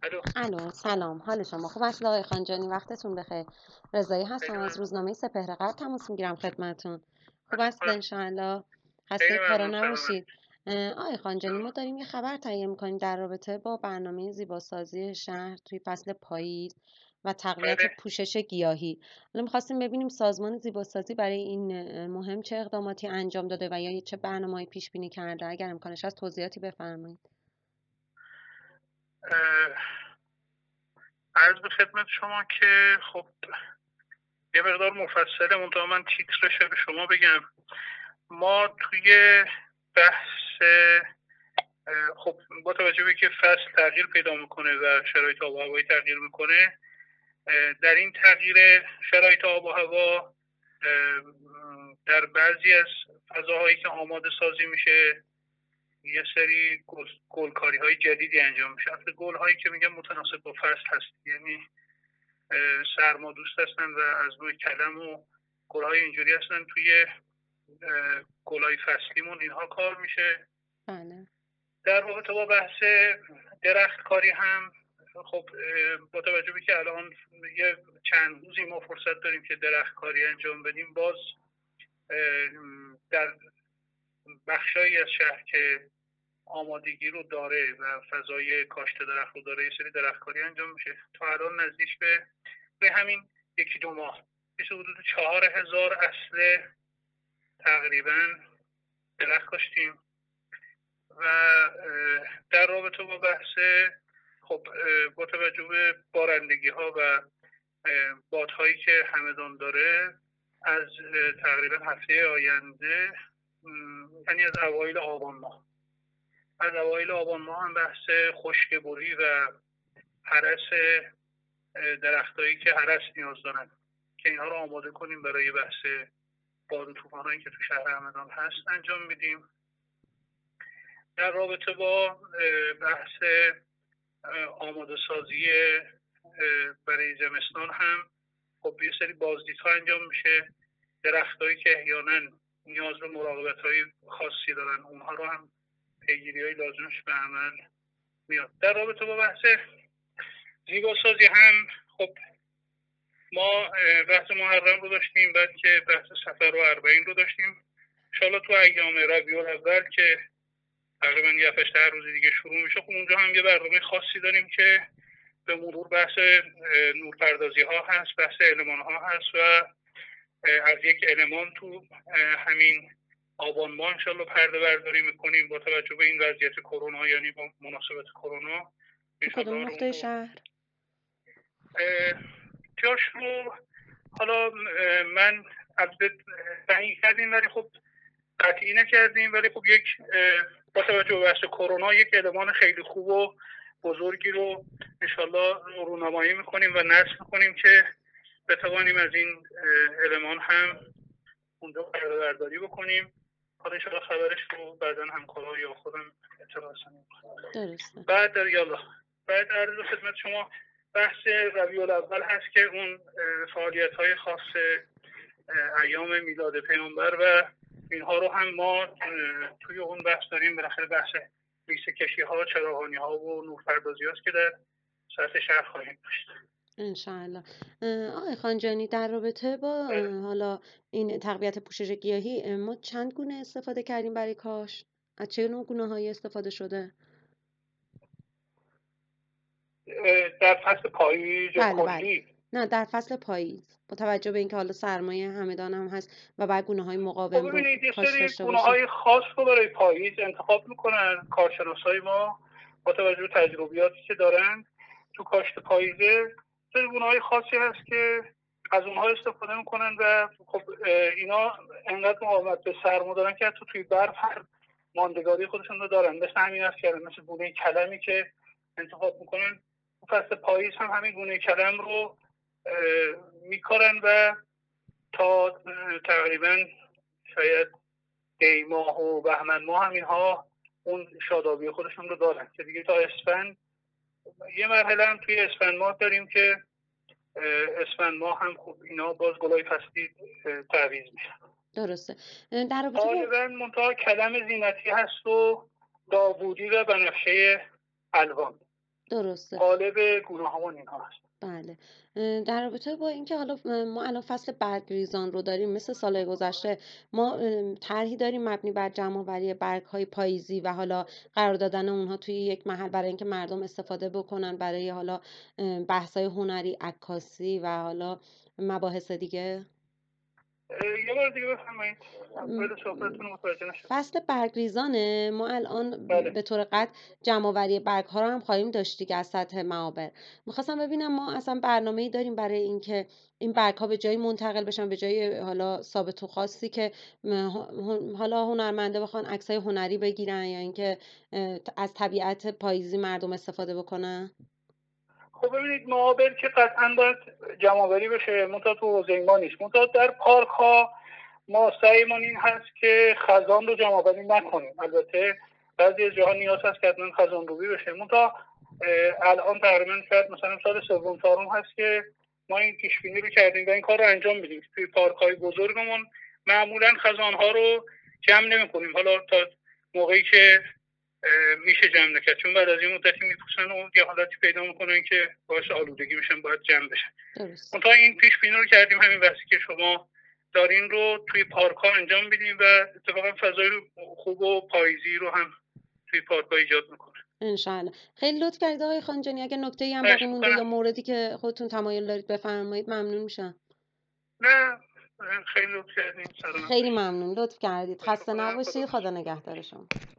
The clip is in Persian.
الو. الو سلام، حال شما خوب است آقای خانجانی؟ وقتتون بخیر. رضایی خیلی هستم از ممنون. روزنامه سپهر تماس میگیرم خدمتتون. خوب از است خودم. انشاءالله. خسته خیلی کارا ممنون. سلامت. نباشید. آقای خانجانی، ما داریم یه خبر تهیه میکنیم در رابطه با برنامه زیباسازی شهر توی فصل پاییز و تقویت بله. پوشش گیاهی. حالا میخواستیم ببینیم سازمان زیباسازی برای این مهم چه اقداماتی انجام داده و یا چه برنامه‌ای پیش بینی کرده. اگر امکانش هست توضیحاتی بفرمایید. عرض به خدمت شما که خب یه مقدار مفصله، منتها من تیترش به شما بگم. ما توی بحث خب با توجه به که فصل تغییر پیدا میکنه و شرایط آب و هوایی تغییر میکنه، در این تغییر شرایط آب و هوا در بعضی از فضاهایی که آماده سازی میشه یه سری گلکاری های جدیدی انجام میشه. اصلا گل هایی که میگم متناسب با فصل هست، یعنی سرما دوست هستن و از روی کلم و گل های اینجوری هستن. توی گل های فصلیمون اینها کار میشه. بله. در رابطه با بحث درخت کاری هم خب با توجه به که الان یه چند روزی ما فرصت داریم که درخت کاری انجام بدیم، باز در بخشایی از شهر که آمادگی رو داره و فضای کاشت درخت رو داره یه سری درختکاری انجام میشه. تا الان نزدیک به همین یکی دو ماه بیش حدود 4000 اصل تقریبا درخت کاشتیم. و در رابطه با بحث خب با توجه به بارندگی ها و بادهایی که همدان داره، از تقریبا هفته آینده، یعنی از اوایل آبان ماه هم بحث خشکبری و هرس درختایی که هرس نیاز دارن که اینها رو آماده کنیم برای بحث باد و طوفانایی که تو شهر همدان هست انجام میدیم. در رابطه با بحث آماده سازی برای زمستان هم خب یه سری بازدیدها انجام میشه. درختایی که احیانا نیاز به مراقبت‌های خاصی دارن اونها رو هم پیگیری‌های لازمش به عمل میاد. در رابطه با بحث زیباسازی هم خب ما بحث محرم رو داشتیم، بعد که بحث سفر و اربعین رو داشتیم. انشالله تو ایام ربیع الاول که تقریبا یه 7 روز دیگه شروع میشه، خب اونجا هم یه برنامه خاصی داریم که به مرور بحث نورپردازی ها هست، بحث المان ها هست و از یک المان تو همین آبان ماه انشالله پرده برداری میکنیم با توجه به این وضعیت کرونا، یعنی با مناسبت کرونا کدوم انشالله نقطه اون رو شهر؟ جاش رو حالا من البته تعیین کردیم ولی خب قطعی نکردیم، ولی خب یک با توجه به بحث کرونا یک المان خیلی خوب و بزرگی رو انشالله رونمایی میکنیم و نصب میکنیم که بتوانیم از این المان هم اونجا پرده برداری بکنیم. حالا انشالله خبرش رو بعدا همکارا یا خودم اطلاع رسانی میکنم. درسته. بعد عرض خدمت شما بحث ربیع الاول هست که اون فعالیت‌های خاص ایام میلاد پیامبر و اینها رو هم ما توی اون بحث داریم. بالاخره بحث ریسه کشی ها، چراغانی ها و نورپردازی هاست که در سطح شهر خواهیم داشت. انشاءالله. آقای خانجانی، در رابطه با حالا این تقویت پوشش گیاهی ما چند گونه استفاده کردیم برای کاش؟ از چه نوع گونه هایی استفاده شده؟ در فصل پاییز یا بله بله. کلی؟ نه، در فصل پاییز با توجه به اینکه حالا سرمایه همدان هم هست و بعد گونه های خب مقاوم رو ببینید یه کاش سری داشته گونه باشیم. های خاص رو برای پاییز انتخاب میکنن کارشناسای ما با توجه به تجربیاتی که دارن تو کاشت پاییزه. سری گونه های خاصی هست که از اونها استفاده میکنن و خب اینا انقدر مقاومت به سرما دارن که حتی توی برف هر ماندگاری خودشون رو دارن. مثل همین هست که مثل گونه کلمی که انتخاب میکنن تو فصل پاییز هم همین گونه کلم رو میکارن و تا تقریبا شاید دی ماه و بهمن ماه هم اینها اون شادابی خودشون رو دارن که دیگه تا اسفند یه مرحله هم توی اسفند ماه داریم که اسفند ماه هم خب اینا باز گلای فصلی تعویض میشن. درسته. در رابطه با غالبا منتها کلم زینتی هست و داوودی و بنفشه الوان. درسته. قالب گناهان اینها هست. بله. در رابطه با اینکه حالا ما الان فصل برگریزان رو داریم مثل سالهای گذشته، ما طرحی داریم مبنی بر جمع‌آوری برگ‌های پاییزی و حالا قرار دادن اونها توی یک محل برای اینکه مردم استفاده بکنن برای حالا بحث‌های هنری، عکاسی و حالا مباحث دیگه. یه بار دیگه بفرمایید، اول صحبتتون رو متوجه نشدم. فصل برگریزانه، ما الان بله. به طور قطع جمع‌آوری برگ‌ها رو هم خواهیم داشت دیگه از سطح معابر. می‌خواستم ببینم ما اصلا برنامه‌ای داریم برای اینکه این برگ‌ها به جایی منتقل بشن، به جای حالا ثابت و خاصی که حالا هنرمندا بخوان عکسای هنری بگیرن یا اینکه از طبیعت پاییزی مردم استفاده بکنن؟ خب ببینید، معابر که قطعا باید جمع‌آوری بشه، منتها تو حوزه ما نیست. منتها در پارک ها ما سعیمون این هست که خزان رو جمع‌آوری نکنیم. البته بعضی از جاها نیاز هست که حتما خزان روبی بشه، منتها الان تقریبا شاید مثلا سال سوم چهارم هست که ما این پیش بینی رو کردیم و این کار رو انجام میدیم. توی پارک های بزرگمون معمولا خزان ها رو جمع نمی‌کنیم، حالا تا موقعی که میشه جمع نکرد، چون بعد از این مدتی میپوسن و یه حالتی پیدا میکنن که باعث آلودگی میشن، باید جمع بشن. درست. منتها این پیش بینی رو کردیم همین بحثی که شما دارین رو توی پارک ها انجام بدیم و اتفاقا فضای خوب و پاییزی رو هم توی پارک ها ایجاد میکنه. انشالله. خیلی لطف کردید آقای خانجانی. اگه نکته‌ای هم باقی مونده یا موردی که خودتون تمایل دارید بفرمایید ممنون میشم. نه، خیلی لطف کردین. خیلی ممنون، لطف کردید. خسته نباشید. خدا نگهدار شما.